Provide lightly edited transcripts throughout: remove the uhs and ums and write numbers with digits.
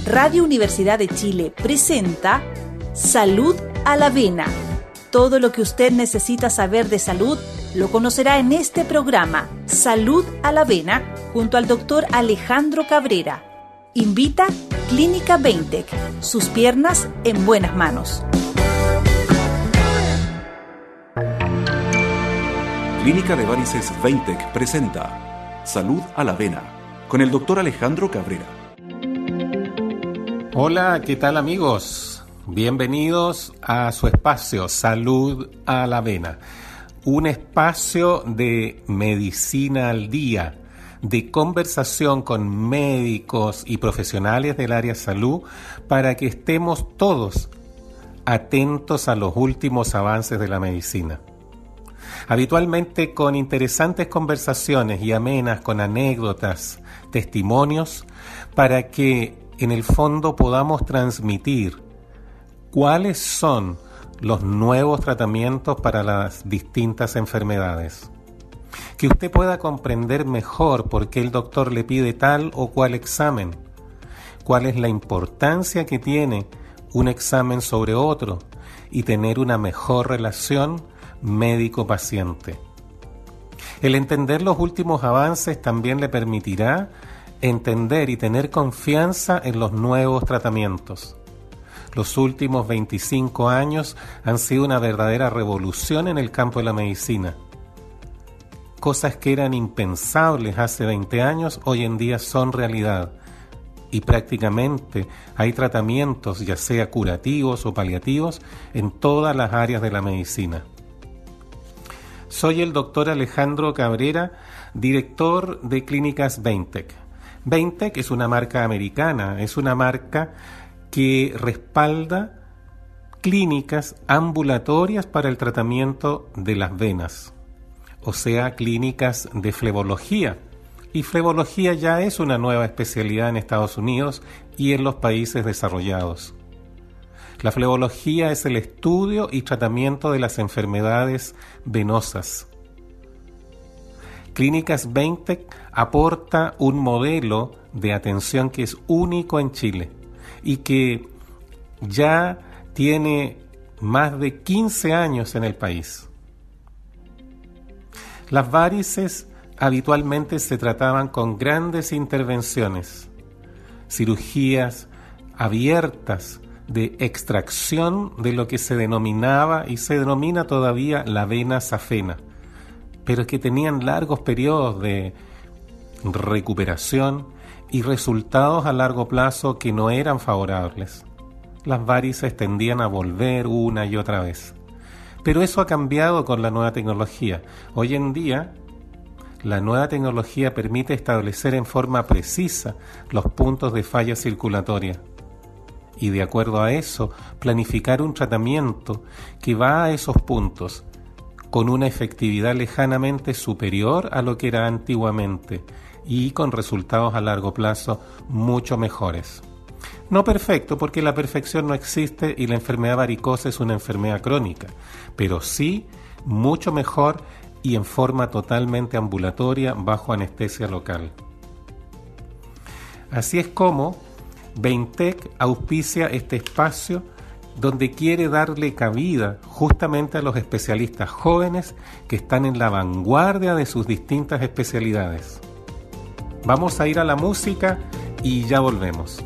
Radio Universidad de Chile presenta Salud a la Vena. Todo lo que usted necesita saber de salud lo conocerá en este programa, Salud a la Vena, junto al doctor Alejandro Cabrera. Invita Clínica Veintec, sus piernas en buenas manos. Clínica de Varices Veintec presenta Salud a la Vena, con el doctor Alejandro Cabrera. Hola, ¿qué tal amigos? Bienvenidos a su espacio Salud a la Vena, un espacio de medicina al día, de conversación con médicos y profesionales del área salud para que estemos todos atentos a los últimos avances de la medicina. Habitualmente con interesantes conversaciones y amenas, con anécdotas, testimonios, para que en el fondo podamos transmitir cuáles son los nuevos tratamientos para las distintas enfermedades. Que usted pueda comprender mejor por qué el doctor le pide tal o cual examen, cuál es la importancia que tiene un examen sobre otro y tener una mejor relación médico-paciente. El entender los últimos avances también le permitirá entender y tener confianza en los nuevos tratamientos. Los últimos 25 años han sido una verdadera revolución en el campo de la medicina. Cosas que eran impensables hace 20 años, hoy en día son realidad. Y prácticamente hay tratamientos, ya sea curativos o paliativos, en todas las áreas de la medicina. Soy el doctor Alejandro Cabrera, director de Clínicas Veintec. Veintec es una marca americana, es una marca que respalda clínicas ambulatorias para el tratamiento de las venas, o sea, clínicas de flebología. Y flebología ya es una nueva especialidad en Estados Unidos y en los países desarrollados. La flebología es el estudio y tratamiento de las enfermedades venosas. Clínicas Veintec aporta un modelo de atención que es único en Chile y que ya tiene más de 15 años en el país. Las varices habitualmente se trataban con grandes intervenciones, cirugías abiertas de extracción de lo que se denominaba y se denomina todavía la vena safena, pero que tenían largos periodos de recuperación y resultados a largo plazo que no eran favorables. Las varices tendían a volver una y otra vez. Pero eso ha cambiado con la nueva tecnología. Hoy en día, la nueva tecnología permite establecer en forma precisa los puntos de falla circulatoria y de acuerdo a eso, planificar un tratamiento que va a esos puntos con una efectividad lejanamente superior a lo que era antiguamente y con resultados a largo plazo mucho mejores. No perfecto, porque la perfección no existe y la enfermedad varicosa es una enfermedad crónica, pero sí mucho mejor y en forma totalmente ambulatoria bajo anestesia local. Así es como Veintec auspicia este espacio donde quiere darle cabida justamente a los especialistas jóvenes que están en la vanguardia de sus distintas especialidades. Vamos a ir a la música y ya volvemos.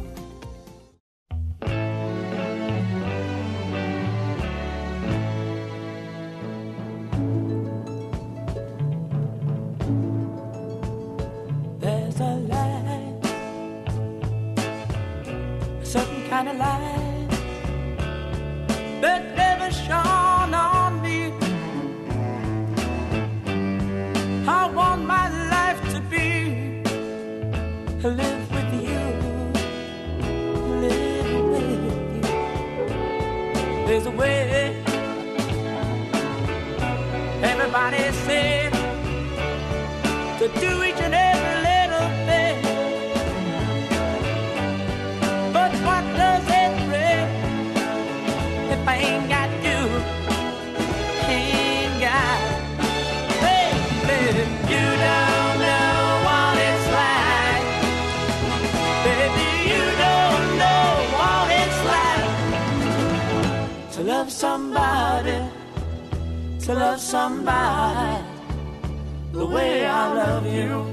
There's a light, a certain kind of light that never shone on me. I want my life to be live with you, live with you. There's a way, everybody said, to do each and every little thing. But what does it bring if I ain't got you? Ain't got, baby, you don't know what it's like. Baby, you don't know love somebody, to love somebody the way I love you.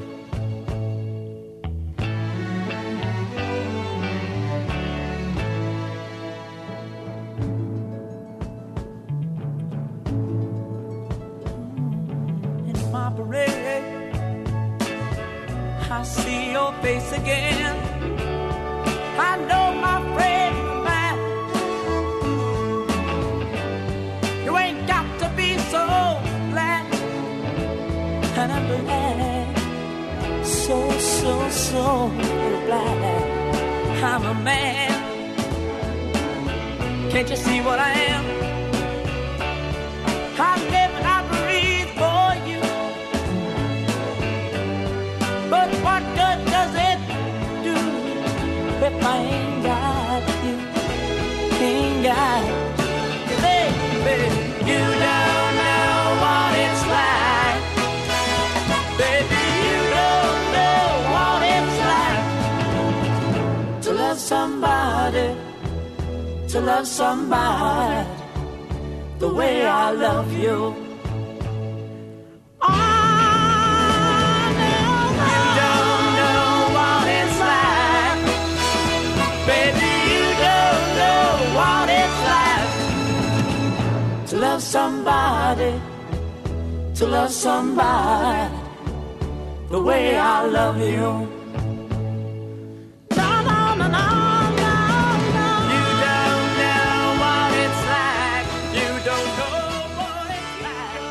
In my parade, I see your face again. I know my friend man, you ain't got to be so glad. And I'm glad, so glad I'm a man. Can't you see what I am? I live and I breathe for you. But what good does it do if I ain't got you? Ain't got you, baby. You don't know what it's like. Baby, you don't know what it's like to love somebody, to love somebody the way I love you. Love somebody, to love somebody the way I love you. No, no, no, no, no, no. You don't know what it's like. You don't know what it's like.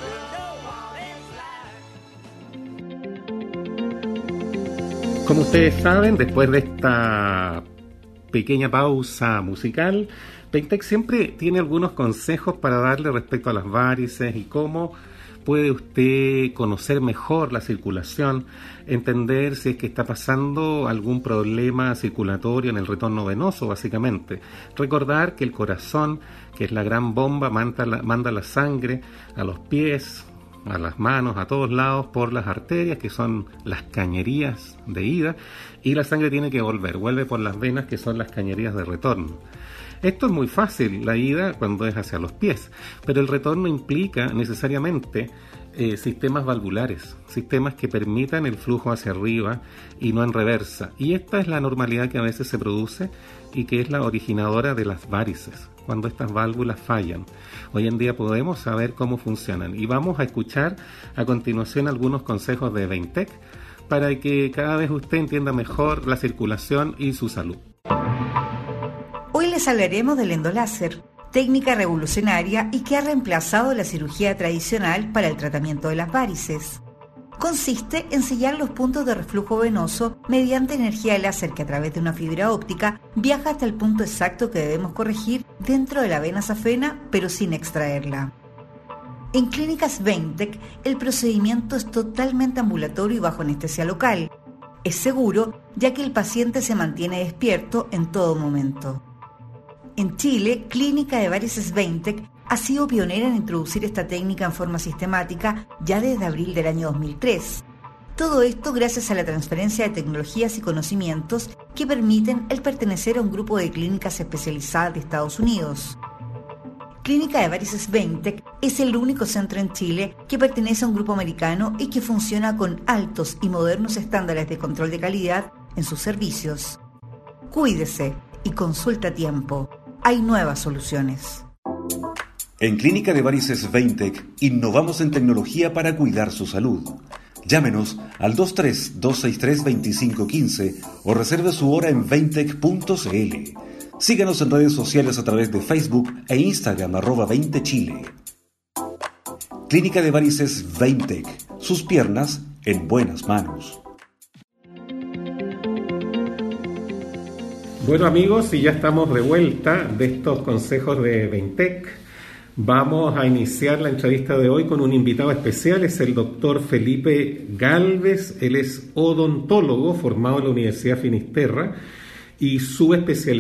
You know what it's like. Como ustedes saben, después de esta pequeña pausa musical, Ventec siempre tiene algunos consejos para darle respecto a las varices y cómo puede usted conocer mejor la circulación, entender si es que está pasando algún problema circulatorio en el retorno venoso, básicamente. Recordar que el corazón, que es la gran bomba, manda la sangre a los pies, a las manos, a todos lados por las arterias, que son las cañerías de ida, y la sangre tiene que vuelve por las venas, que son las cañerías de retorno. Esto es muy fácil, la ida cuando es hacia los pies, pero el retorno implica necesariamente sistemas valvulares, sistemas que permitan el flujo hacia arriba y no en reversa. Y esta es la normalidad que a veces se produce y que es la originadora de las varices, cuando estas válvulas fallan. Hoy en día podemos saber cómo funcionan y vamos a escuchar a continuación algunos consejos de Ventec para que cada vez usted entienda mejor la circulación y su salud. Hoy les hablaremos del endoláser, técnica revolucionaria y que ha reemplazado la cirugía tradicional para el tratamiento de las varices. Consiste en sellar los puntos de reflujo venoso mediante energía láser que a través de una fibra óptica viaja hasta el punto exacto que debemos corregir dentro de la vena safena, pero sin extraerla. En Clínicas Ventec, el procedimiento es totalmente ambulatorio y bajo anestesia local. Es seguro, ya que el paciente se mantiene despierto en todo momento. En Chile, Clínica de Varices Ventec ha sido pionera en introducir esta técnica en forma sistemática ya desde abril del año 2003. Todo esto gracias a la transferencia de tecnologías y conocimientos que permiten el pertenecer a un grupo de clínicas especializadas de Estados Unidos. Clínica de Varices Ventec es el único centro en Chile que pertenece a un grupo americano y que funciona con altos y modernos estándares de control de calidad en sus servicios. Cuídese y consulta a tiempo. Hay nuevas soluciones. En Clínica de Varices Ventec innovamos en tecnología para cuidar su salud. Llámenos al 23-263-2515 o reserve su hora en ventec.cl. Síganos en redes sociales a través de Facebook e Instagram @20chile. Clínica de Varices Ventec. Sus piernas en buenas manos. Bueno amigos, y ya estamos de vuelta de estos consejos de Ventec. Vamos a iniciar la entrevista de hoy con un invitado especial, es el doctor Felipe Gálvez. Él es odontólogo formado en la Universidad Finisterra y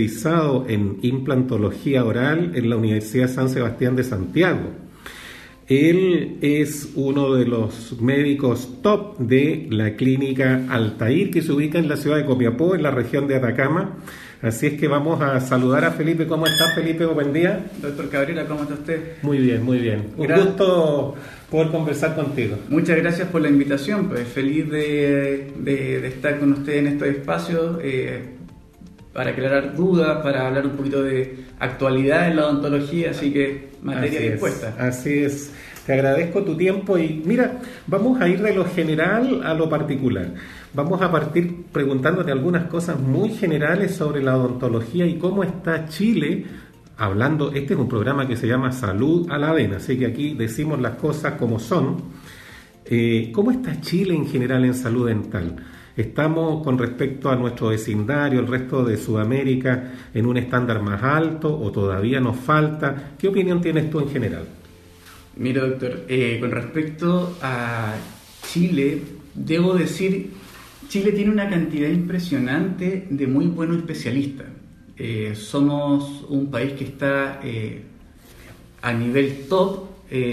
subespecializado en implantología oral en la Universidad San Sebastián de Santiago. Él es uno de los médicos top de la clínica Altair, que se ubica en la ciudad de Copiapó, en la región de Atacama. Así es que vamos a saludar a Felipe. ¿Cómo está, Felipe? Buen día. Doctor Cabrera, ¿cómo está usted? Muy bien, muy bien. Un gusto poder conversar contigo. Muchas gracias por la invitación. Pues feliz de estar con usted en estos espacios para aclarar dudas, para hablar un poquito de actualidad en la odontología. Así que materia dispuesta. Así es. Te agradezco tu tiempo y mira, vamos a ir de lo general a lo particular. Vamos a partir preguntándote algunas cosas muy generales sobre la odontología y cómo está Chile hablando. Este es un programa que se llama Salud a la Avena, así que aquí decimos las cosas como son. ¿Cómo está Chile en general en salud dental? ¿Estamos con respecto a nuestro vecindario, el resto de Sudamérica, en un estándar más alto o todavía nos falta? ¿Qué opinión tienes tú en general? Mira, doctor, con respecto a Chile, debo decir, Chile tiene una cantidad impresionante de muy buenos especialistas. Somos un país que está a nivel top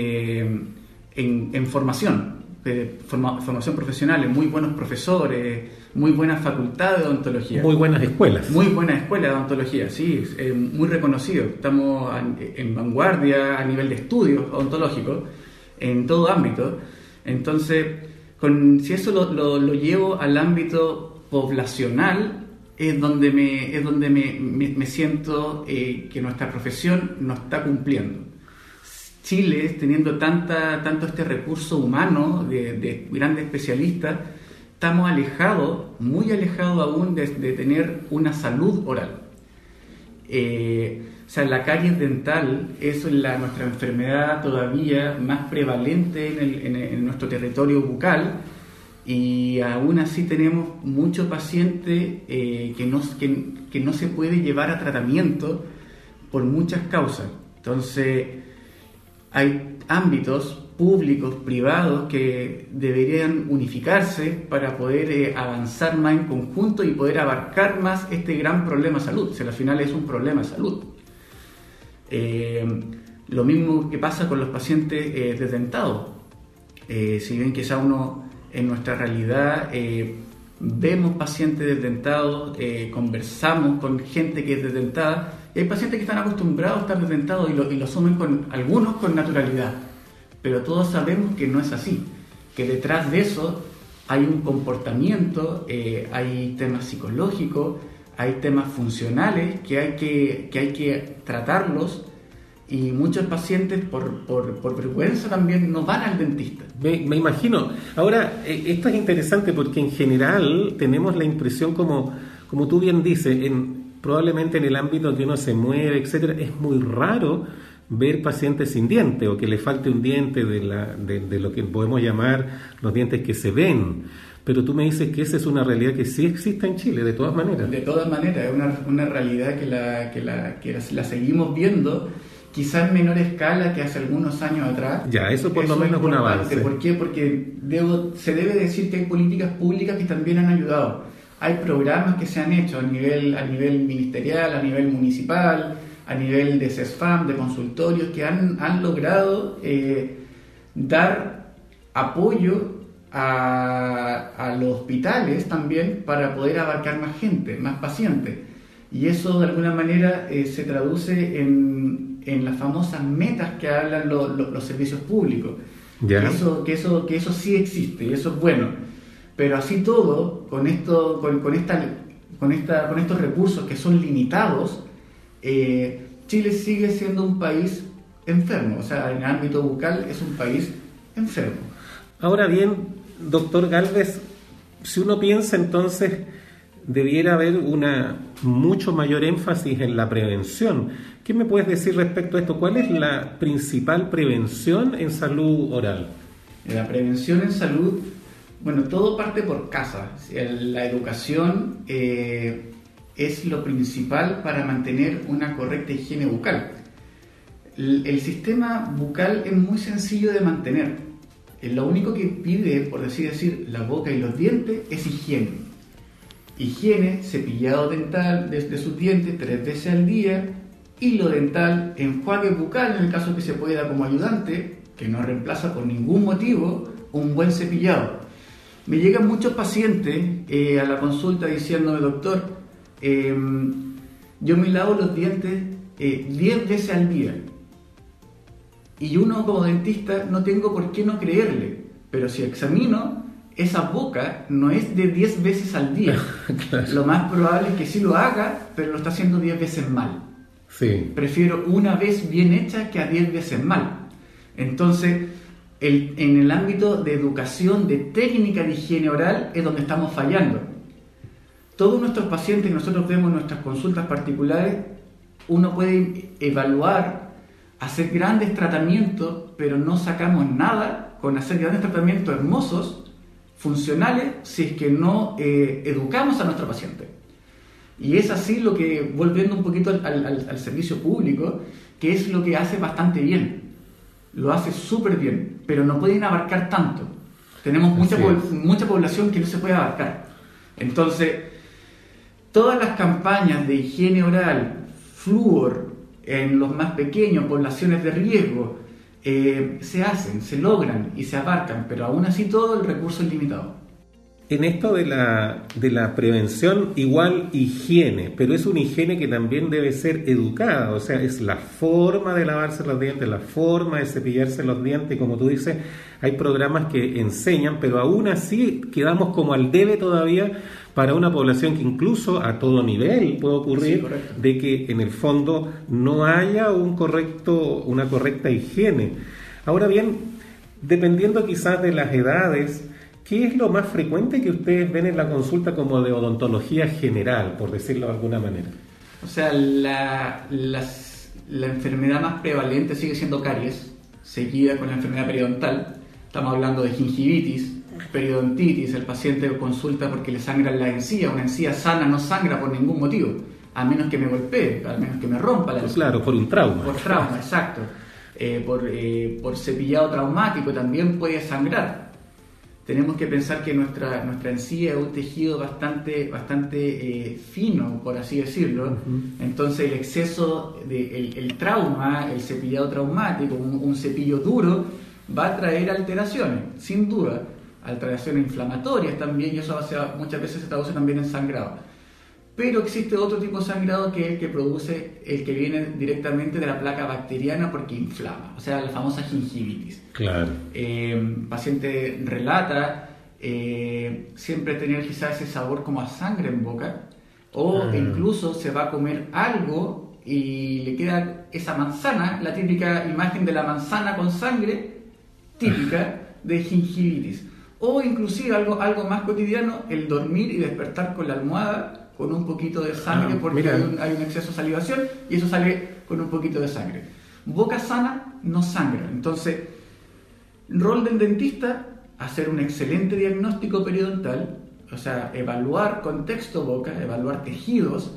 en formación, formación profesional, muy buenos profesores, muy buenas facultades de odontología. Muy buenas escuelas. Muy buenas escuelas de odontología, sí, muy reconocido. Estamos en vanguardia a nivel de estudios odontológicos en todo ámbito. Entonces, si eso lo llevo al ámbito poblacional, es donde me siento que nuestra profesión no está cumpliendo. Chile, teniendo tanto este recurso humano de grandes especialistas, estamos muy alejados aún de tener una salud oral. La caries dental es nuestra enfermedad todavía más prevalente en nuestro territorio bucal, y aún así tenemos muchos pacientes que no se puede llevar a tratamiento por muchas causas. Entonces, hay ámbitos públicos, privados, que deberían unificarse para poder avanzar más en conjunto y poder abarcar más este gran problema de salud. Al final es un problema de salud. Lo mismo que pasa con los pacientes desdentados. Si bien quizá uno en nuestra realidad vemos pacientes desdentados, conversamos con gente que es desdentada, y hay pacientes que están acostumbrados a estar desdentados y lo asumen algunos con naturalidad, pero todos sabemos que no es así, que detrás de eso hay un comportamiento, hay temas psicológicos, hay temas funcionales que hay que tratarlos, y muchos pacientes por vergüenza también no van al dentista. Me imagino. Ahora, esto es interesante porque en general tenemos la impresión, como tú bien dices, probablemente en el ámbito que uno se mueve, etcétera, es muy raro ver pacientes sin diente o que le falte un diente de lo que podemos llamar los dientes que se ven. Pero tú me dices que esa es una realidad que sí existe en Chile, de todas maneras. De todas maneras, es una realidad que la seguimos viendo, quizás en menor escala que hace algunos años atrás. Ya, eso por lo menos es un avance. ¿Por qué? Porque se debe decir que hay políticas públicas que también han ayudado. Hay programas que se han hecho a nivel ministerial, a nivel municipal, a nivel de CESFAM, de consultorios, que han logrado dar apoyo a los hospitales también para poder abarcar más gente, más pacientes. Y eso de alguna manera se traduce en las famosas metas que hablan los servicios públicos. Yeah. Que eso sí existe y eso es bueno. Pero así todo, con estos recursos que son limitados, Chile sigue siendo un país enfermo. O sea, en el ámbito bucal es un país enfermo. Ahora bien, doctor Gálvez, si uno piensa entonces, debiera haber mucho mayor énfasis en la prevención. ¿Qué me puedes decir respecto a esto? ¿Cuál es la principal prevención en salud oral? La prevención en salud, bueno, todo parte por casa. La educación es lo principal para mantener una correcta higiene bucal. El sistema bucal es muy sencillo de mantener. Lo único que pide, por así decir, la boca y los dientes es higiene. Higiene, cepillado dental de sus dientes 3 veces al día, hilo dental, enjuague bucal en el caso que se pueda como ayudante, que no reemplaza por ningún motivo un buen cepillado. Me llegan muchos pacientes a la consulta diciéndome, doctor, yo me lavo los dientes 10 veces al día. Y uno como dentista no tengo por qué no creerle, pero si examino, esa boca no es de 10 veces al día. Claro. Lo más probable es que sí lo haga, pero lo está haciendo 10 veces mal. Sí. Prefiero una vez bien hecha que a 10 veces mal. Entonces, en el ámbito de educación, de técnica de higiene oral, es donde estamos fallando. Todos nuestros pacientes que nosotros vemos en nuestras consultas particulares, uno puede evaluar, hacer grandes tratamientos, pero no sacamos nada con hacer grandes tratamientos hermosos, funcionales, si es que no educamos a nuestro paciente. Y es así lo que, volviendo un poquito al servicio público, que es lo que hace bastante bien. Lo hace súper bien, pero no pueden abarcar tanto. Tenemos mucha población que no se puede abarcar. Entonces, todas las campañas de higiene oral, flúor, en los más pequeños, poblaciones de riesgo, se hacen, se logran y se abarcan, pero aún así todo el recurso es limitado. En esto de la prevención, igual higiene, pero es una higiene que también debe ser educada, o sea, es la forma de lavarse los dientes, la forma de cepillarse los dientes, como tú dices, hay programas que enseñan, pero aún así quedamos como al debe todavía para una población que incluso a todo nivel puede ocurrir, sí, de que en el fondo no haya una correcta higiene. Ahora bien, dependiendo quizás de las edades, ¿qué es lo más frecuente que ustedes ven en la consulta como de odontología general, por decirlo de alguna manera? O sea, la enfermedad más prevalente sigue siendo caries, seguida con la enfermedad periodontal. Estamos hablando de gingivitis, periodontitis. El paciente consulta porque le sangra la encía. Una encía sana no sangra por ningún motivo, a menos que me golpee, a menos que me rompa la encía. Claro, por un trauma. Por trauma, exacto. Por cepillado traumático también puede sangrar. Tenemos que pensar que nuestra encía es un tejido bastante fino, por así decirlo. Uh-huh. Entonces el exceso el trauma, el cepillado traumático, un cepillo duro, va a traer alteraciones, sin duda. Alteraciones inflamatorias también, y eso muchas veces se traduce también en sangrado. Pero existe otro tipo de sangrado que es el que produce, el que viene directamente de la placa bacteriana porque inflama, o sea, la famosa gingivitis. Claro. Paciente relata siempre tener quizás ese sabor como a sangre en boca, o incluso se va a comer algo y le queda esa manzana, la típica imagen de la manzana con sangre, típica de gingivitis. O inclusive algo más cotidiano, el dormir y despertar con la almohada con un poquito de sangre porque hay un exceso de salivación y eso sale con un poquito de sangre. Boca sana no sangra. Entonces, rol del dentista, hacer un excelente diagnóstico periodontal, o sea, evaluar contexto boca, evaluar tejidos,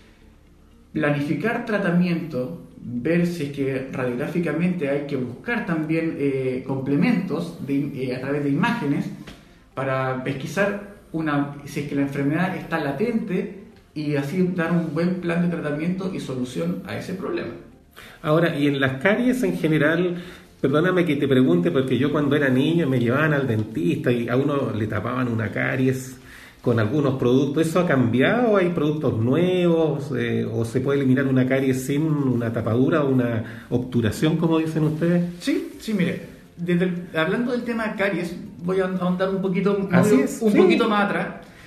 planificar tratamiento, ver si es que radiográficamente hay que buscar también complementos a través de imágenes para pesquisar si es que la enfermedad está latente y así dar un buen plan de tratamiento y solución a ese problema. Ahora, y en las caries en general, perdóname que te pregunte, porque yo cuando era niño me llevaban al dentista y a uno le tapaban una caries con algunos productos. ¿Eso ha cambiado? ¿Hay productos nuevos? ¿O se puede eliminar una caries sin una tapadura o una obturación, como dicen ustedes? Sí, mire, hablando del tema de caries, voy a ahondar un poquito más atrás.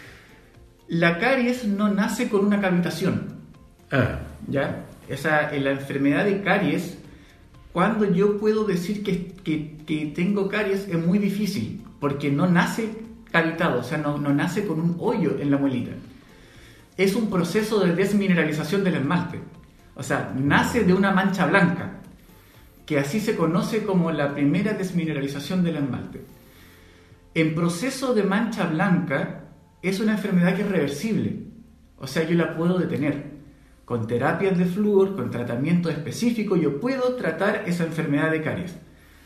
La caries no nace con una cavitación. ¿Ya? La enfermedad de caries, cuando yo puedo decir que tengo caries, es muy difícil, porque no nace cavitado, o sea, no nace con un hoyo en la muelita. Es un proceso de desmineralización del esmalte. O sea, nace de una mancha blanca, que así se conoce como la primera desmineralización del esmalte. En proceso de mancha blanca es una enfermedad que es reversible, o sea, yo la puedo detener. Con terapias de flúor, con tratamiento específico, yo puedo tratar esa enfermedad de caries.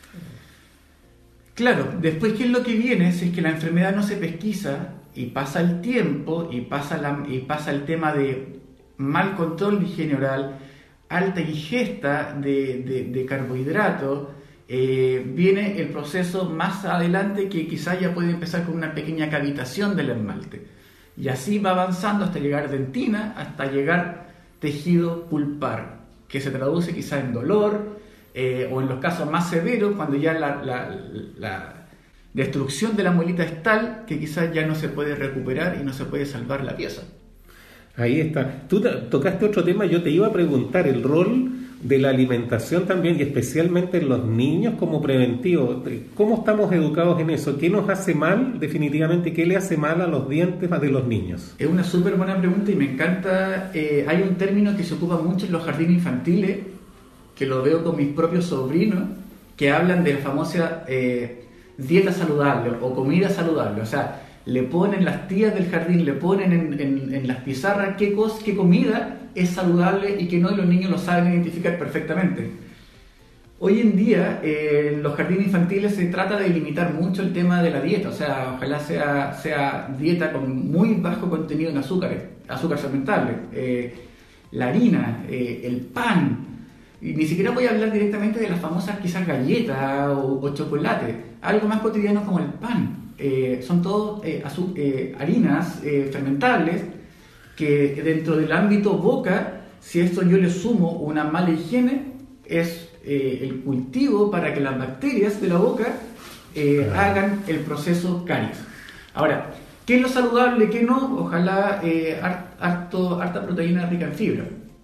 Claro, después, ¿qué es lo que viene? Si es que la enfermedad no se pesquisa y pasa el tiempo y pasa el tema de mal control de higiene oral, alta ingesta de carbohidratos viene el proceso más adelante, que quizás ya puede empezar con una pequeña cavitación del esmalte. Y así va avanzando hasta llegar dentina, hasta llegar tejido pulpar, que se traduce quizás en dolor, o en los casos más severos, cuando ya la destrucción de la muelita es tal que quizás ya no se puede recuperar y no se puede salvar la pieza. Ahí está. Tú tocaste otro tema, yo te iba a preguntar el rol de la alimentación también, y especialmente en los niños como preventivo. ¿Cómo estamos educados en eso? ¿Qué nos hace mal definitivamente? ¿Qué le hace mal a los dientes de los niños? Es una súper buena pregunta y me encanta. Hay un término que se ocupa mucho en los jardines infantiles, que lo veo con mis propios sobrinos, que hablan de la famosa dieta saludable o comida saludable. O sea, le ponen, las tías del jardín le ponen en las pizarras qué comida es saludable y qué no, y los niños lo saben identificar perfectamente. Hoy en día, en los jardines infantiles se trata de limitar mucho el tema de la dieta, o sea, ojalá sea dieta con muy bajo contenido en azúcar fermentable, la harina, el pan, y ni siquiera voy a hablar directamente de las famosas quizás galletas o chocolate, algo más cotidiano como el pan. Son todos harinas fermentables que dentro del ámbito boca, si esto yo le sumo una mala higiene, es el cultivo para que las bacterias de la boca hagan el proceso caries. Ahora, ¿qué es lo saludable, qué no? Ojalá harta proteína rica en fibra.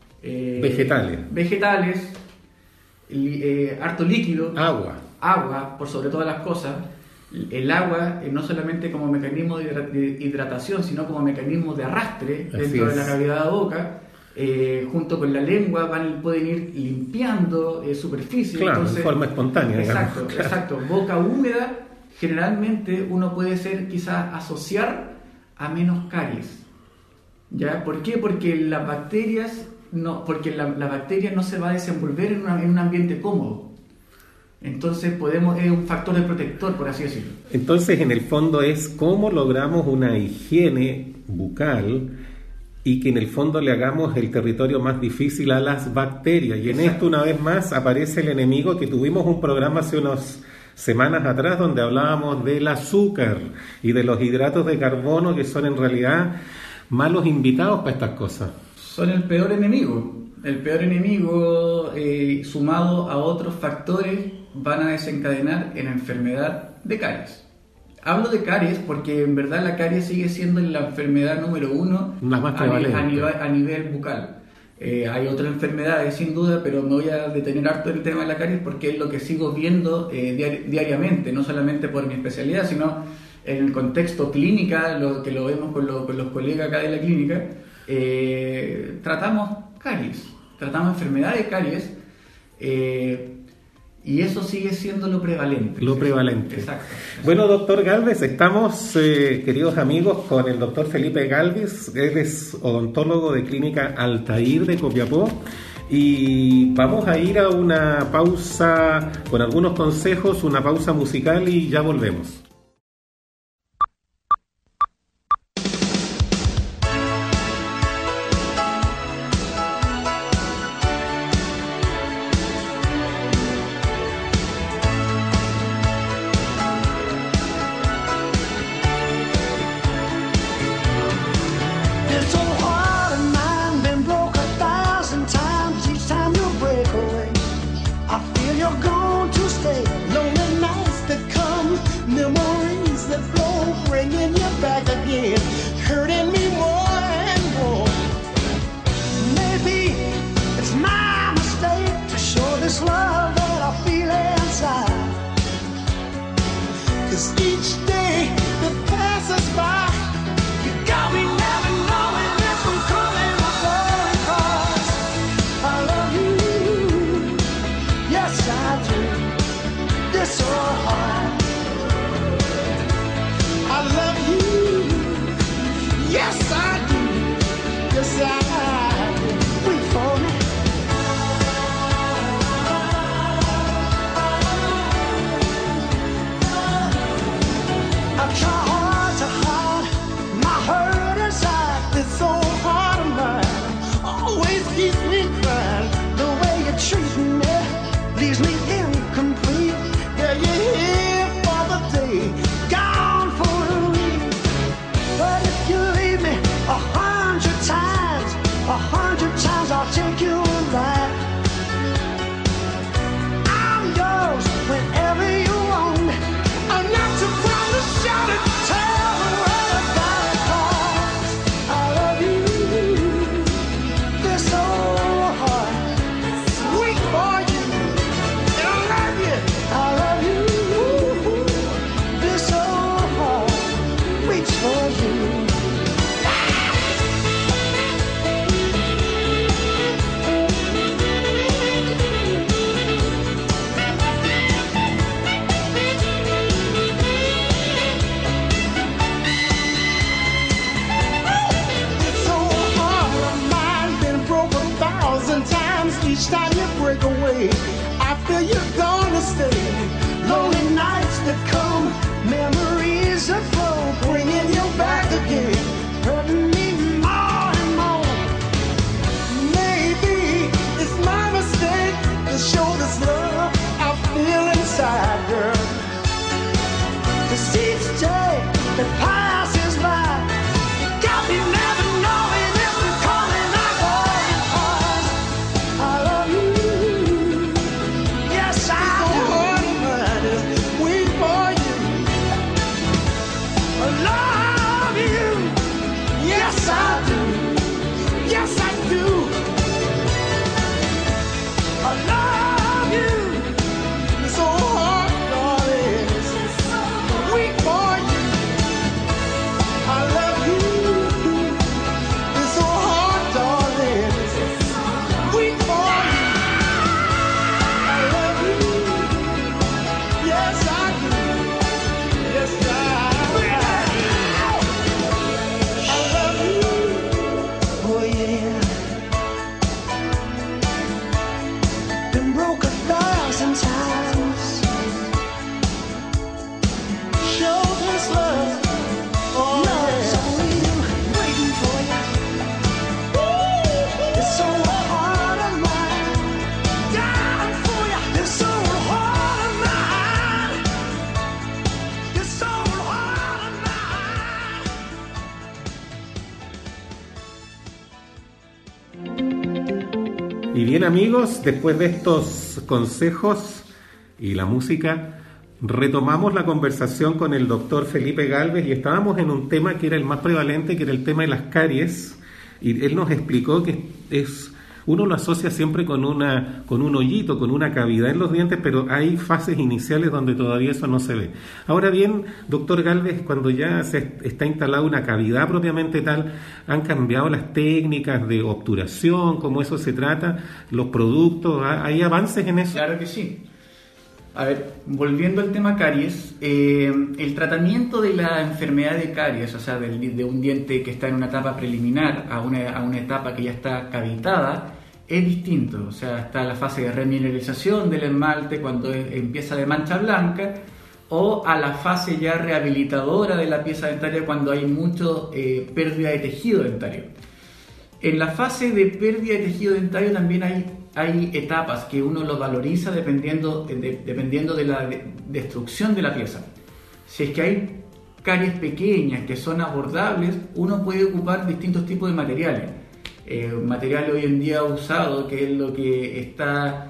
Vegetales, harto líquido. Agua, por sobre todas las cosas. El agua, no solamente como mecanismo de hidratación, sino como mecanismo de arrastre dentro de la cavidad de la boca, junto con la lengua pueden ir limpiando superficies. Claro, entonces, de forma espontánea. Exacto. Boca húmeda, generalmente uno puede quizás asociar a menos caries. ¿Ya? ¿Por qué? Porque las bacterias la bacteria no se va a desenvolver en un ambiente cómodo. Entonces es un factor de protector, por así decirlo. Entonces, en el fondo es cómo logramos una higiene bucal y que en el fondo le hagamos el territorio más difícil a las bacterias. Y en esto, una vez más, aparece el enemigo, que tuvimos un programa hace unas semanas atrás donde hablábamos del azúcar y de los hidratos de carbono, que son en realidad malos invitados para estas cosas. Son el peor enemigo. El peor enemigo, sumado a otros factores, van a desencadenar en enfermedad de caries. Hablo de caries porque en verdad la caries sigue siendo la enfermedad número 1 a nivel bucal. Hay otras enfermedades sin duda, pero me voy a detener harto en el tema de la caries porque es lo que sigo viendo diariamente, no solamente por mi especialidad, sino en el contexto clínica, lo que lo vemos con los colegas acá de la clínica. Tratamos caries, tratamos enfermedad de caries, y eso sigue siendo lo prevalente. Exacto. Bueno, doctor Gálvez, estamos, queridos amigos, con el doctor Felipe Gálvez. Él es odontólogo de Clínica Altair de Copiapó. Y vamos a ir a una pausa con algunos consejos, una pausa musical y ya volvemos. take you right. I'm yours whenever you want. I'm not too proud to shout it, tell the world about it, 'cause I love you. This old heart sweet for you, and I love you. I love you. This old heart reach for you. Each time you break away, I feel you're gonna stay. Lonely nights that come, memories that flow, bringing you back again, hurting me more and more. Maybe it's my mistake to show this love I feel inside, girl. 'Cause each day that passes by, you got me never knowing if I'm coming or going, 'cause I love you. Yes, I do. Wait for you. I love you. Yes, I do. Yes, I do. I love you. It's so hard, darling. Wait for you. I love you. It's so hard, darling. Wait for you. I love you. Yes, I do. Yes, I love you. Oh, yeah. Been broke 1,000 times. Showed this love. Oh, yeah. Only you waiting for you. It's so hard on mine. Dying for you. It's so hard on mine. It's so hard on mine. Y bien, amigos, después de estos consejos y la música, retomamos la conversación con el doctor Felipe Gálvez y estábamos en un tema que era el más prevalente, que era el tema de las caries, y él nos explicó que uno lo asocia siempre con un hoyito, con una cavidad en los dientes, pero hay fases iniciales donde todavía eso no se ve. Ahora bien, doctor Gálvez, cuando ya se está instalada una cavidad propiamente tal, ¿han cambiado las técnicas de obturación? ¿Cómo eso se trata? ¿Los productos? ¿Hay avances en eso? Claro que sí. A ver, volviendo al tema caries, el tratamiento de la enfermedad de caries, o sea, de un diente que está en una etapa preliminar a una etapa que ya está cavitada, es distinto. O sea, está la fase de remineralización del esmalte cuando empieza de mancha blanca, o a la fase ya rehabilitadora de la pieza dentaria cuando hay mucho pérdida de tejido dentario. En la fase de pérdida de tejido dentario también hay etapas que uno lo valoriza dependiendo de la destrucción de la pieza. Si es que hay caries pequeñas que son abordables, uno puede ocupar distintos tipos de materiales. Material hoy en día usado, que es lo que está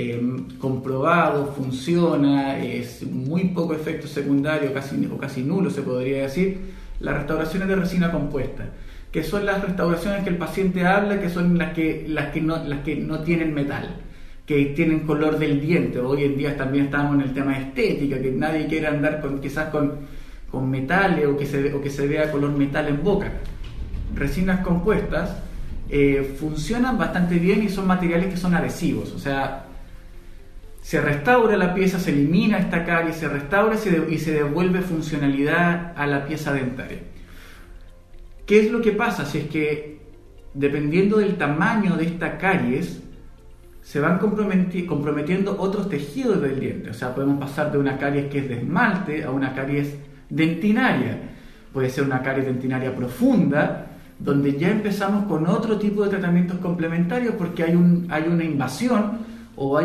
comprobado, funciona, es muy poco efecto secundario, casi nulo se podría decir, las restauraciones de resina compuesta, que son las restauraciones que el paciente habla, que son las que no tienen metal, que tienen color del diente. Hoy en día también estamos en el tema de estética, que nadie quiere andar quizás con metales o que se vea color metal en boca. Resinas compuestas funcionan bastante bien y son materiales que son adhesivos, o sea, se restaura la pieza, se elimina esta carie, se restaura y se devuelve funcionalidad a la pieza dentaria. ¿Qué es lo que pasa? Si es que dependiendo del tamaño de esta caries se van comprometiendo otros tejidos del diente, o sea, podemos pasar de una caries que es de esmalte a una caries dentinaria. Puede ser una caries dentinaria profunda, donde ya empezamos con otro tipo de tratamientos complementarios porque hay una invasión o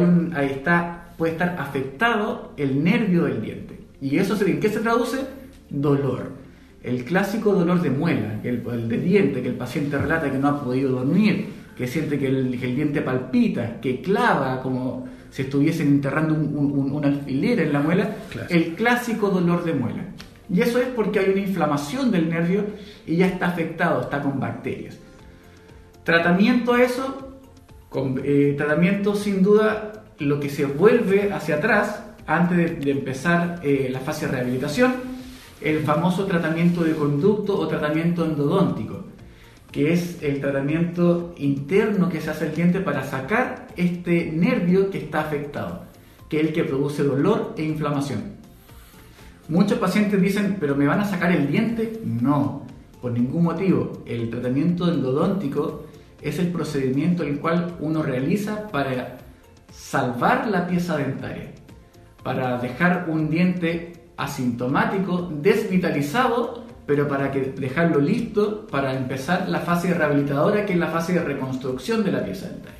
puede estar afectado el nervio del diente. ¿Y eso en qué se traduce? Dolor. El clásico dolor de muela, el de diente, que el paciente relata que no ha podido dormir, que siente que el diente palpita, que clava como si estuviesen enterrando un alfiler en la muela, Claro. el clásico dolor de muela. Y eso es porque hay una inflamación del nervio y ya está afectado, está con bacterias. Tratamiento a eso, tratamiento sin duda, lo que se vuelve hacia atrás antes de empezar la fase de rehabilitación, el famoso tratamiento de conducto o tratamiento endodóntico, que es el tratamiento interno que se hace al diente para sacar este nervio que está afectado, que es el que produce dolor e inflamación. Muchos pacientes dicen, ¿pero me van a sacar el diente? No, por ningún motivo. El tratamiento endodóntico es el procedimiento el cual uno realiza para salvar la pieza dentaria, para dejar un diente asintomático, desvitalizado, pero para dejarlo listo para empezar la fase rehabilitadora, que es la fase de reconstrucción de la pieza dentaria.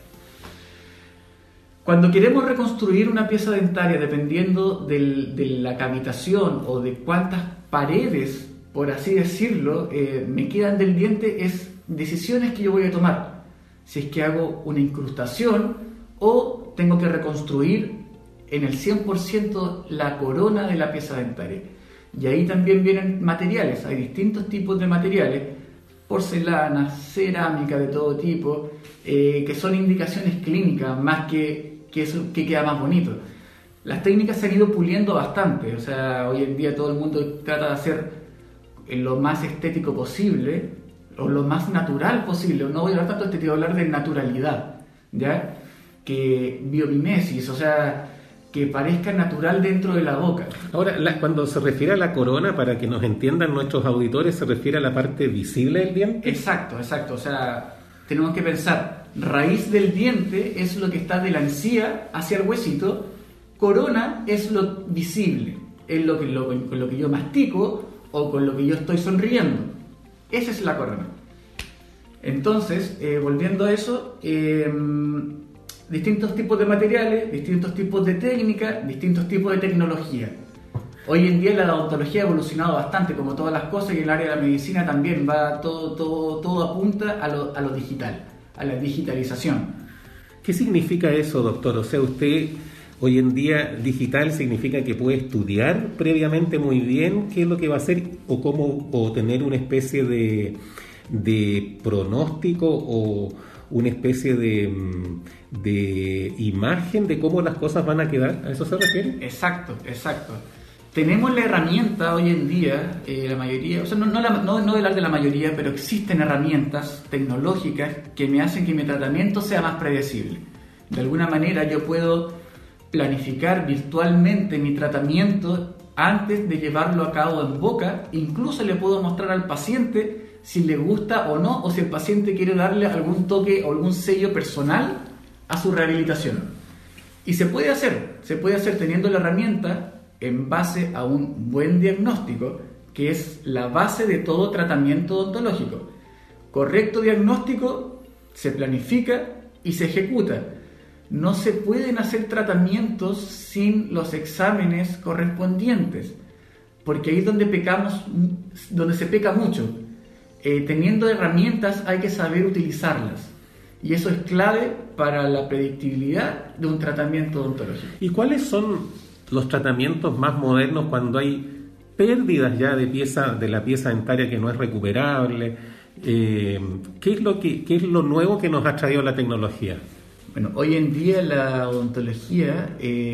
Cuando queremos reconstruir una pieza dentaria, dependiendo de la cavitación o de cuántas paredes, por así decirlo, me quedan del diente, es decisiones que yo voy a tomar. Si es que hago una incrustación o tengo que reconstruir en el 100% la corona de la pieza dentaria. Y ahí también vienen materiales, hay distintos tipos de materiales, porcelana, cerámica de todo tipo, que son indicaciones clínicas más que eso que queda más bonito. Las técnicas se han ido puliendo bastante, o sea, hoy en día todo el mundo trata de hacer lo más estético posible o lo más natural posible. No voy a hablar tanto de estético, voy a hablar de naturalidad, ¿ya? Que biomimesis, o sea, que parezca natural dentro de la boca. Ahora, cuando se refiere a la corona, para que nos entiendan nuestros auditores, ¿se refiere a la parte visible del diente? Exacto, o sea, tenemos que pensar, raíz del diente es lo que está de la encía hacia el huesito, corona es lo visible, es con lo que yo mastico o con lo que yo estoy sonriendo. Esa es la corona. Entonces, volviendo a eso, distintos tipos de materiales, distintos tipos de técnicas, distintos tipos de tecnología. Hoy en día la odontología ha evolucionado bastante, como todas las cosas, y el área de la medicina también va todo apunta a lo digital, a la digitalización. ¿Qué significa eso, doctor? O sea, usted hoy en día digital significa que puede estudiar previamente muy bien qué es lo que va a hacer o tener una especie de pronóstico o una especie de imagen de cómo las cosas van a quedar. ¿A eso se refiere? Exacto. Tenemos la herramienta hoy en día, la mayoría, o sea, no hablar de la mayoría, pero existen herramientas tecnológicas que me hacen que mi tratamiento sea más predecible. De alguna manera yo puedo planificar virtualmente mi tratamiento antes de llevarlo a cabo en boca. Incluso le puedo mostrar al paciente si le gusta o no, o si el paciente quiere darle algún toque o algún sello personal a su rehabilitación. Y se puede hacer teniendo la herramienta en base a un buen diagnóstico, que es la base de todo tratamiento odontológico. Correcto diagnóstico, se planifica y se ejecuta. No se pueden hacer tratamientos sin los exámenes correspondientes, porque ahí es donde se peca mucho. Teniendo herramientas hay que saber utilizarlas, y eso es clave para la predictibilidad de un tratamiento odontológico. ¿Y cuáles son los tratamientos más modernos cuando hay pérdidas ya de la pieza dentaria que no es recuperable? ¿Qué es lo nuevo que nos ha traído la tecnología? Bueno, hoy en día la odontología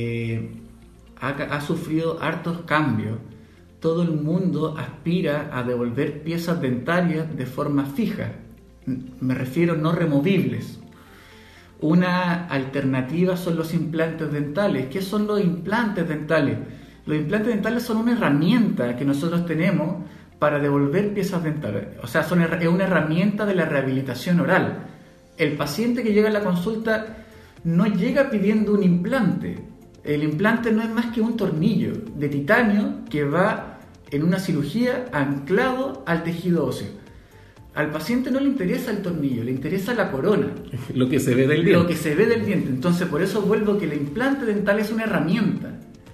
ha sufrido hartos cambios. Todo el mundo aspira a devolver piezas dentarias de forma fija. Me refiero no removibles. Una alternativa son los implantes dentales. ¿Qué son los implantes dentales? Los implantes dentales son una herramienta que nosotros tenemos para devolver piezas dentales. O sea, es una herramienta de la rehabilitación oral. El paciente que llega a la consulta no llega pidiendo un implante. El implante no es más que un tornillo de titanio que va en una cirugía anclado al tejido óseo. Al paciente no le interesa el tornillo, le interesa la corona. Lo que se ve del diente. Lo que se ve del diente. Entonces, por eso vuelvo que el implante dental es una herramienta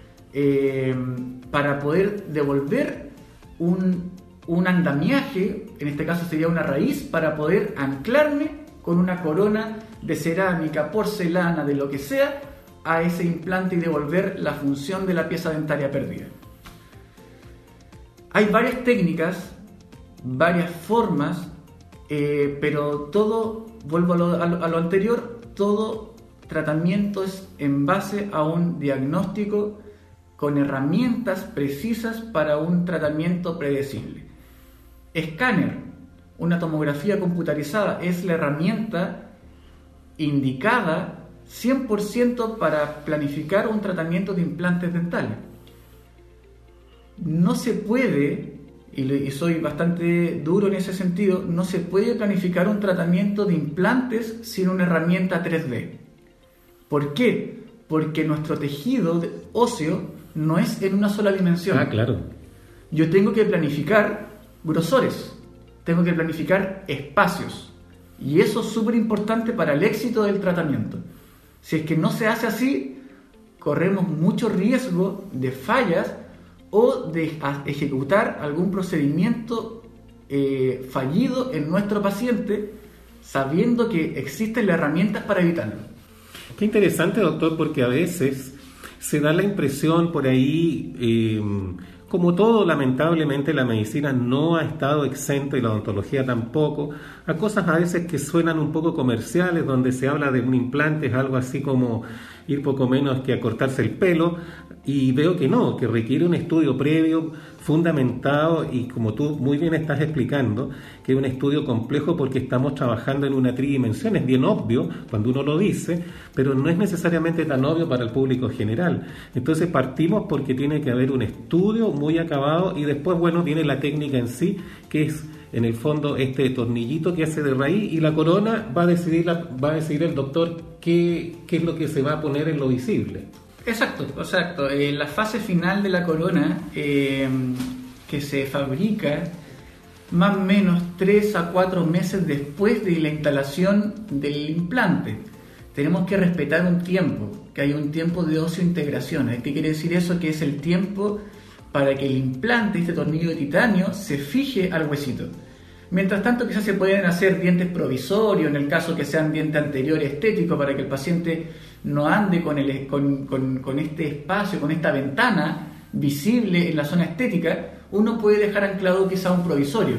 para poder devolver un andamiaje, en este caso sería una raíz, para poder anclarme con una corona de cerámica, porcelana, de lo que sea, a ese implante y devolver la función de la pieza dentaria perdida. Hay varias técnicas, varias formas, pero todo, vuelvo a lo anterior, todo tratamiento es en base a un diagnóstico con herramientas precisas para un tratamiento predecible. Escáner, una tomografía computarizada, es la herramienta indicada 100% para planificar un tratamiento de implantes dentales. No se puede, y soy bastante duro en ese sentido, no se puede planificar un tratamiento de implantes sin una herramienta 3D. ¿Por qué? Porque nuestro tejido óseo no es en una sola dimensión. Claro. Yo tengo que planificar grosores, tengo que planificar espacios, y eso es súper importante para el éxito del tratamiento. Si es que no se hace así, corremos mucho riesgo de fallas o de ejecutar algún procedimiento fallido en nuestro paciente, sabiendo que existen las herramientas para evitarlo. Qué interesante, doctor, porque a veces se da la impresión por ahí, como todo, lamentablemente la medicina no ha estado exenta y la odontología tampoco, a cosas a veces que suenan un poco comerciales, donde se habla de un implante, es algo así como ir poco menos que a cortarse el pelo, y veo que no, que requiere un estudio previo, fundamentado, y como tú muy bien estás explicando, que es un estudio complejo porque estamos trabajando en una tridimensión. Es bien obvio cuando uno lo dice, pero no es necesariamente tan obvio para el público general. Entonces partimos porque tiene que haber un estudio muy acabado, y después, bueno, viene la técnica en sí, que es en el fondo este tornillito que hace de raíz, y la corona va a decidir el doctor qué es lo que se va a poner en lo visible. Exacto. La fase final de la corona, que se fabrica más o menos 3 a 4 meses después de la instalación del implante. Tenemos que respetar un tiempo, que hay un tiempo de osseointegración. ¿Qué quiere decir eso? Que es el tiempo para que el implante, este tornillo de titanio, se fije al huesito. Mientras tanto, quizás se pueden hacer dientes provisorios, en el caso que sean dientes anteriores estéticos, para que el paciente no ande con este espacio, con esta ventana visible en la zona estética. Uno puede dejar anclado quizá un provisorio,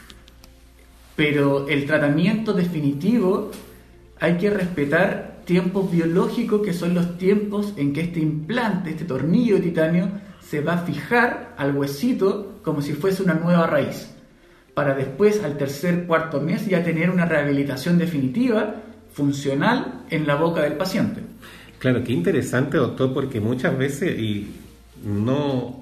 pero el tratamiento definitivo hay que respetar tiempos biológicos, que son los tiempos en que este implante, este tornillo de titanio, se va a fijar al huesito como si fuese una nueva raíz, para después, al tercer, cuarto mes, ya tener una rehabilitación definitiva, funcional, en la boca del paciente. Claro, qué interesante, doctor, porque muchas veces, y no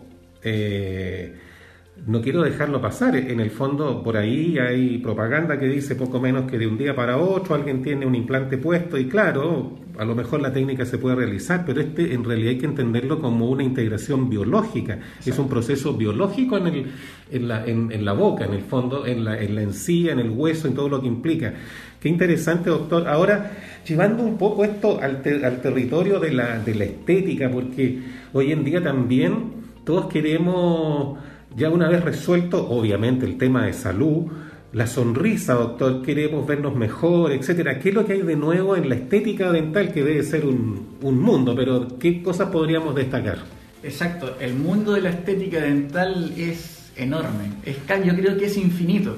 quiero dejarlo pasar, en el fondo por ahí hay propaganda que dice poco menos que de un día para otro alguien tiene un implante puesto, y claro, a lo mejor la técnica se puede realizar, pero en realidad hay que entenderlo como una integración biológica. Exacto. Es un proceso biológico en la boca, en el fondo, en la encía, en el hueso, en todo lo que implica. Qué interesante, doctor. Ahora, llevando un poco esto al territorio de la estética, porque hoy en día también todos queremos, ya una vez resuelto, obviamente, el tema de salud, la sonrisa, doctor, queremos vernos mejor, etcétera. ¿Qué es lo que hay de nuevo en la estética dental, que debe ser un mundo, pero qué cosas podríamos destacar? Exacto, el mundo de la estética dental es enorme, yo creo que es infinito.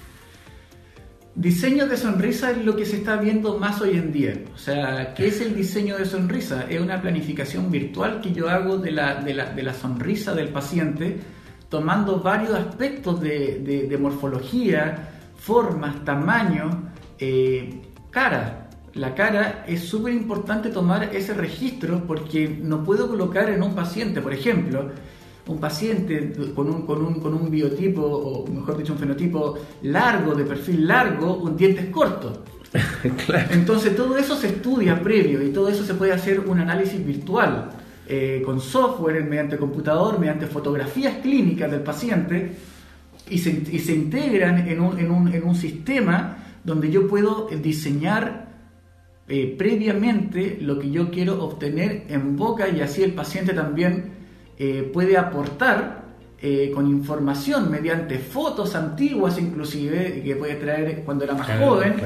Diseño de sonrisa es lo que se está viendo más hoy en día. O sea, ¿qué es el diseño de sonrisa? Es una planificación virtual que yo hago de la sonrisa del paciente, tomando varios aspectos de morfología, formas, tamaño, cara. La cara es súper importante tomar ese registro, porque no puedo colocar en un paciente, por ejemplo, un paciente con un biotipo, o mejor dicho un fenotipo largo, de perfil largo, un dientes cortos. Claro. Entonces todo eso se estudia previo, y todo eso se puede hacer un análisis virtual con software, mediante computador, mediante fotografías clínicas del paciente, y se integran en un sistema donde yo puedo diseñar previamente lo que yo quiero obtener en boca, y así el paciente también puede aportar con información mediante fotos antiguas, inclusive, que puede traer cuando era más joven, claro.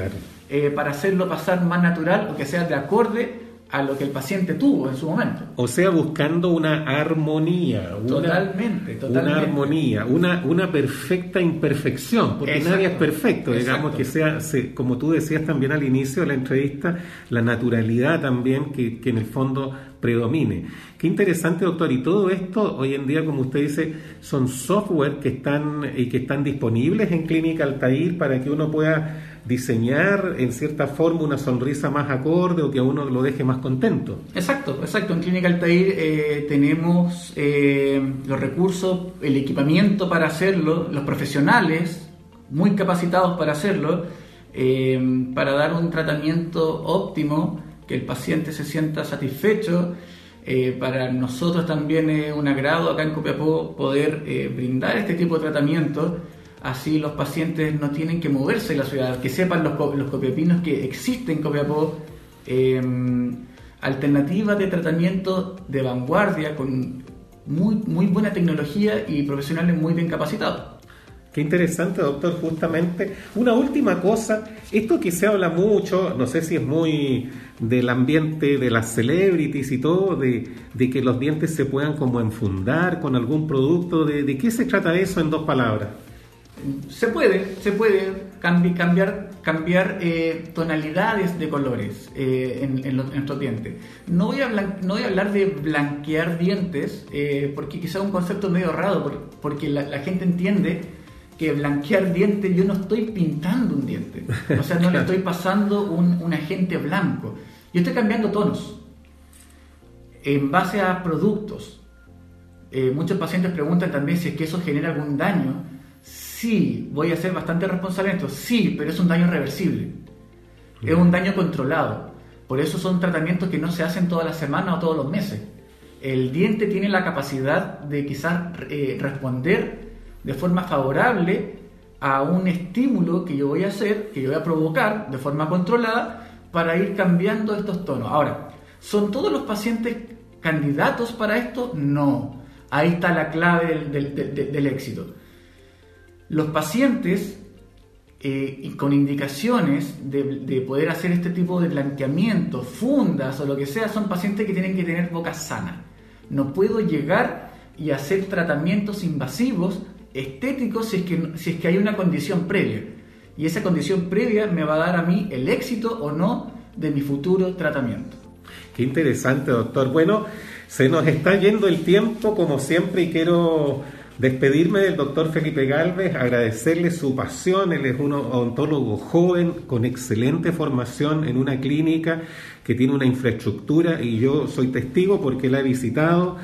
para hacerlo pasar más natural o que sea de acorde a lo que el paciente tuvo en su momento. O sea, buscando una armonía. Totalmente. Una armonía, una perfecta imperfección, porque Exacto, nadie es perfecto, digamos, exacto. que sea, como tú decías también al inicio de la entrevista, la naturalidad también que en el fondo predomine. Qué interesante, doctor, y todo esto hoy en día, como usted dice, son software que están disponibles en Clínica Altair para que uno pueda diseñar en cierta forma una sonrisa más acorde o que a uno lo deje más contento. Exacto. En Clínica Altair tenemos los recursos, el equipamiento para hacerlo, los profesionales muy capacitados para hacerlo, para dar un tratamiento óptimo, que el paciente se sienta satisfecho. Para nosotros también es un agrado acá en Copiapó poder brindar este tipo de tratamiento. Así los pacientes no tienen que moverse en la ciudad, que sepan los copiapinos que existe en Copiapó alternativas de tratamiento de vanguardia con muy buena tecnología y profesionales muy bien capacitados. Qué interesante, doctor. Justamente una última cosa, esto que se habla mucho, no sé si es muy del ambiente de las celebrities y todo, de que los dientes se puedan como enfundar con algún producto. ¿De qué se trata eso en 2 palabras? Se puede cambiar tonalidades de colores en nuestros dientes. No voy a hablar de blanquear dientes, porque quizá es un concepto medio raro, porque la gente entiende que blanquear dientes, yo no estoy pintando un diente, o sea, no le estoy pasando un agente blanco, yo estoy cambiando tonos en base a productos. Muchos pacientes preguntan también si es que eso genera algún daño. Sí, voy a ser bastante responsable en esto, sí, pero es un daño reversible, es un daño controlado. Por eso son tratamientos que no se hacen todas las semanas o todos los meses. El diente tiene la capacidad de quizás responder de forma favorable a un estímulo que yo voy a hacer, que yo voy a provocar de forma controlada para ir cambiando estos tonos. Ahora, ¿son todos los pacientes candidatos para esto? No. Ahí está la clave del éxito. Los pacientes con indicaciones de poder hacer este tipo de blanqueamiento, fundas o lo que sea, son pacientes que tienen que tener boca sana. No puedo llegar y hacer tratamientos invasivos, estéticos, si es que hay una condición previa. Y esa condición previa me va a dar a mí el éxito o no de mi futuro tratamiento. Qué interesante, doctor. Bueno, se nos está yendo el tiempo, como siempre, y quiero despedirme del doctor Felipe Gálvez, agradecerle su pasión. Él es un odontólogo joven con excelente formación en una clínica que tiene una infraestructura, y yo soy testigo porque la he visitado,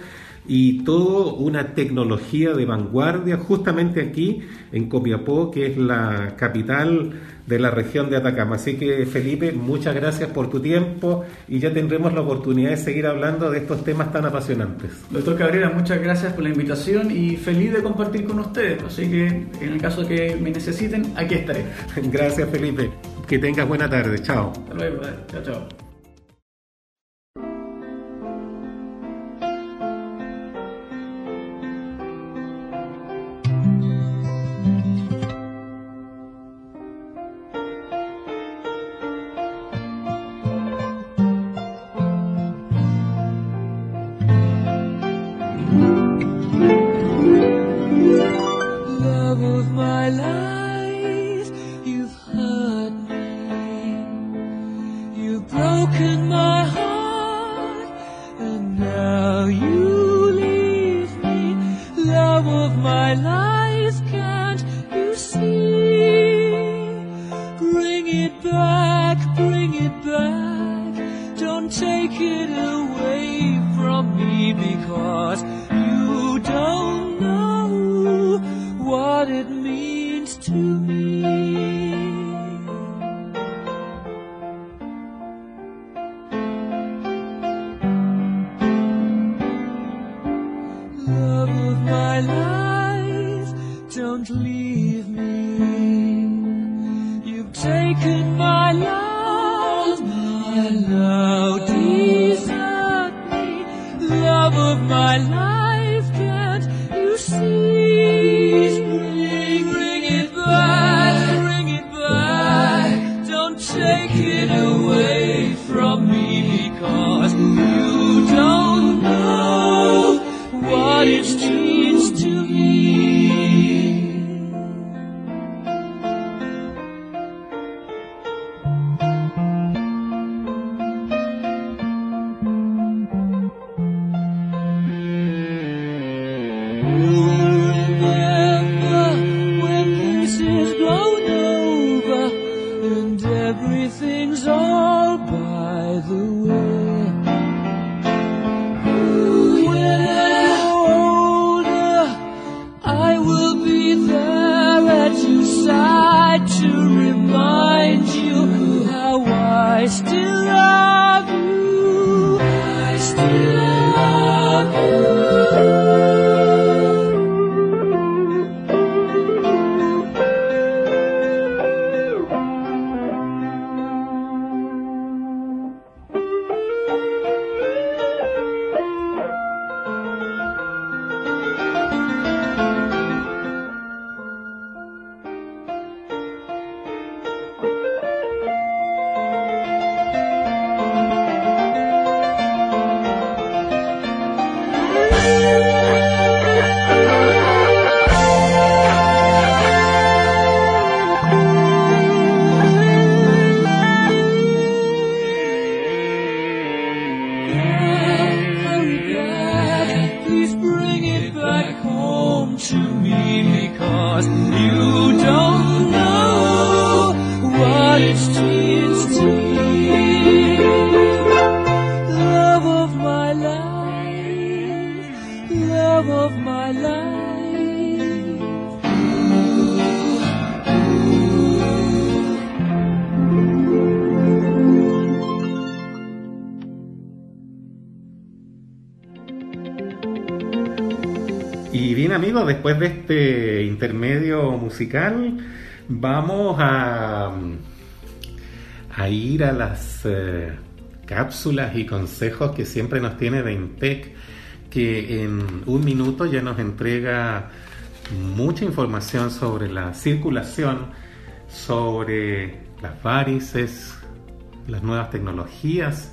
y todo una tecnología de vanguardia justamente aquí en Copiapó, que es la capital de la región de Atacama. Así que, Felipe, muchas gracias por tu tiempo, y ya tendremos la oportunidad de seguir hablando de estos temas tan apasionantes. Doctor Cabrera, muchas gracias por la invitación y feliz de compartir con ustedes. Así que en el caso que me necesiten, aquí estaré. Gracias, Felipe. Que tengas buena tarde. Chao. Hasta luego. Chao. Take the way. When I'm older, I will be there at your side to remind you how I still love you. I still love you. Y bien, amigos, después de este intermedio musical vamos a ir a las cápsulas y consejos que siempre nos tiene Veintec, que en un minuto ya nos entrega mucha información sobre la circulación, sobre las varices, las nuevas tecnologías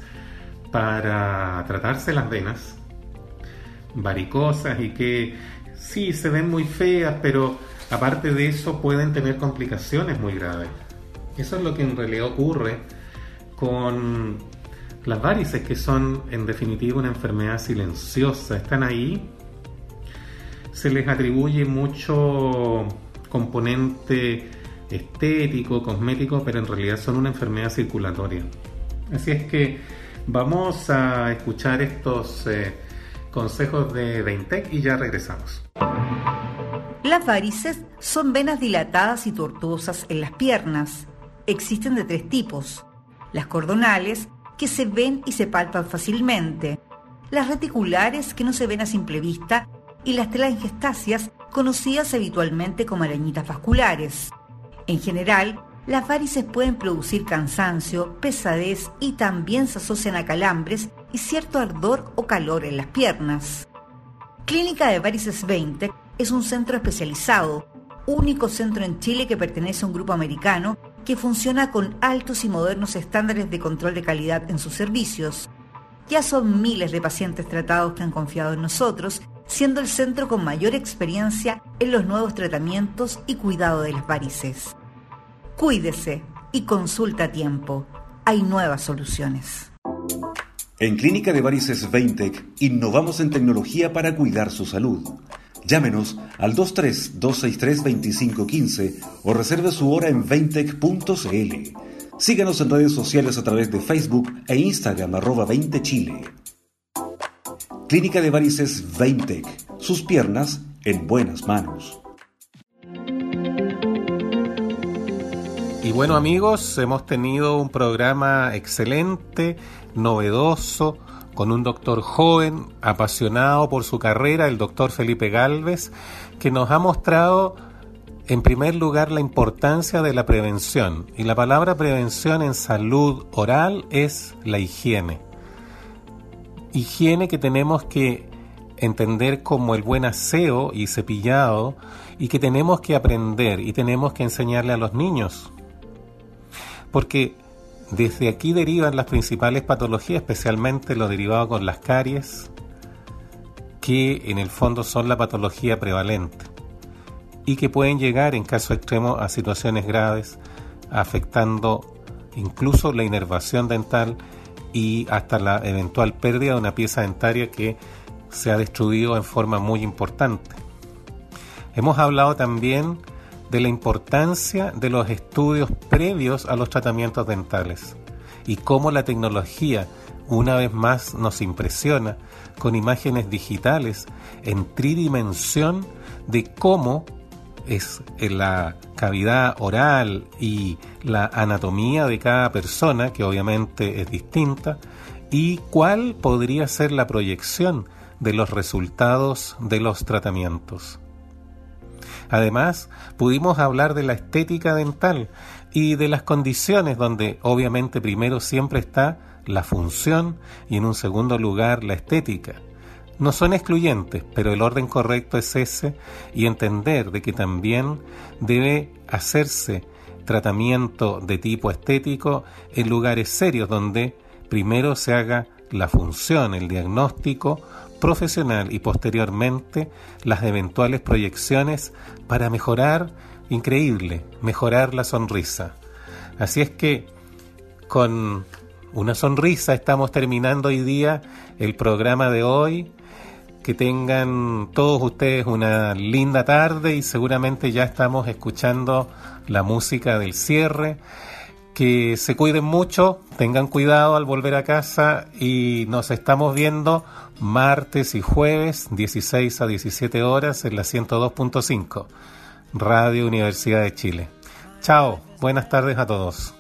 para tratarse las venas varicosas, y que sí se ven muy feas, pero aparte de eso pueden tener complicaciones muy graves. Eso es lo que en realidad ocurre con las varices, que son en definitiva una enfermedad silenciosa. Están ahí, se les atribuye mucho componente estético, cosmético, pero en realidad son una enfermedad circulatoria. Así es que vamos a escuchar estos consejos de Veintec y ya regresamos. Las varices son venas dilatadas y tortuosas en las piernas. Existen de 3 tipos: las cordonales, que se ven y se palpan fácilmente; las reticulares, que no se ven a simple vista; y las telangiectasias, conocidas habitualmente como arañitas vasculares. En general, las varices pueden producir cansancio, pesadez y también se asocian a calambres y cierto ardor o calor en las piernas. Clínica de Varices Veintec es un centro especializado, único centro en Chile que pertenece a un grupo americano que funciona con altos y modernos estándares de control de calidad en sus servicios. Ya son miles de pacientes tratados que han confiado en nosotros, siendo el centro con mayor experiencia en los nuevos tratamientos y cuidado de las varices. Cuídese y consulta a tiempo. Hay nuevas soluciones. En Clínica de Varices Veintec innovamos en tecnología para cuidar su salud. Llámenos al 23-263-2515 o reserve su hora en veintec.cl. Síganos en redes sociales a través de Facebook e Instagram @20chile. Clínica de Varices Veintec. Sus piernas en buenas manos. Y bueno, amigos, hemos tenido un programa excelente, novedoso, con un doctor joven, apasionado por su carrera, el doctor Felipe Gálvez, que nos ha mostrado, en primer lugar, la importancia de la prevención. Y la palabra prevención en salud oral es la higiene. Higiene que tenemos que entender como el buen aseo y cepillado, y que tenemos que aprender y tenemos que enseñarle a los niños. Porque desde aquí derivan las principales patologías, especialmente lo derivado con las caries, que en el fondo son la patología prevalente y que pueden llegar en caso extremo a situaciones graves, afectando incluso la inervación dental y hasta la eventual pérdida de una pieza dentaria que se ha destruido en forma muy importante. Hemos hablado también de la importancia de los estudios previos a los tratamientos dentales y cómo la tecnología una vez más nos impresiona con imágenes digitales en tridimensión de cómo es la cavidad oral y la anatomía de cada persona, que obviamente es distinta, y cuál podría ser la proyección de los resultados de los tratamientos. Además, pudimos hablar de la estética dental y de las condiciones donde obviamente primero siempre está la función y en un segundo lugar la estética. No son excluyentes, pero el orden correcto es ese, y entender de que también debe hacerse tratamiento de tipo estético en lugares serios donde primero se haga la función, el diagnóstico profesional y posteriormente las eventuales proyecciones para mejorar, mejorar la sonrisa. Así es que con una sonrisa estamos terminando hoy día el programa de hoy. Que tengan todos ustedes una linda tarde y seguramente ya estamos escuchando la música del cierre. Que se cuiden mucho, tengan cuidado al volver a casa y nos estamos viendo martes y jueves 16 a 17 horas en la 102.5 Radio Universidad de Chile. Chao, buenas tardes a todos.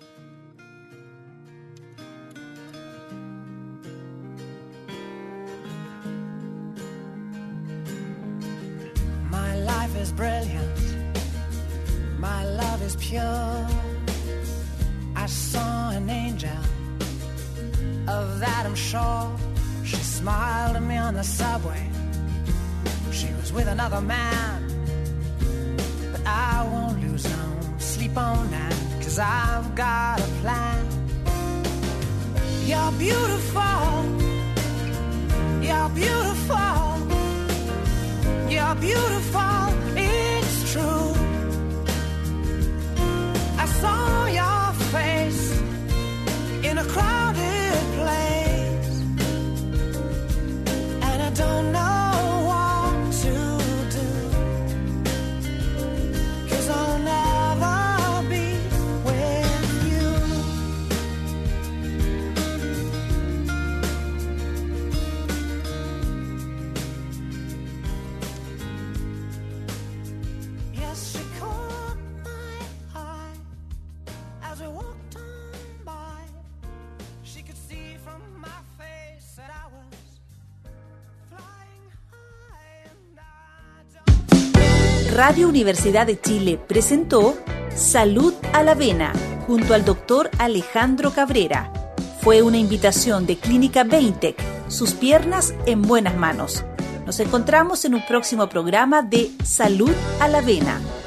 Brilliant, my love is pure. I saw an angel, of that I'm sure. She smiled at me on the subway. She was with another man, but I won't lose no sleep on that, 'cause I've got a plan. You're beautiful, you're beautiful, you're beautiful, it's true. I saw your face in a crowded place, and I don't know what to do, 'cause I'll never be with you. Yes, she caught my eye as we walked on by. She could see from my face that I was flying high, and I don't. Radio Universidad de Chile presentó Salud a la Vena junto al doctor Alejandro Cabrera. Fue una invitación de Clínica Veintec, sus piernas en buenas manos. Nos encontramos en un próximo programa de Salud a la Vena.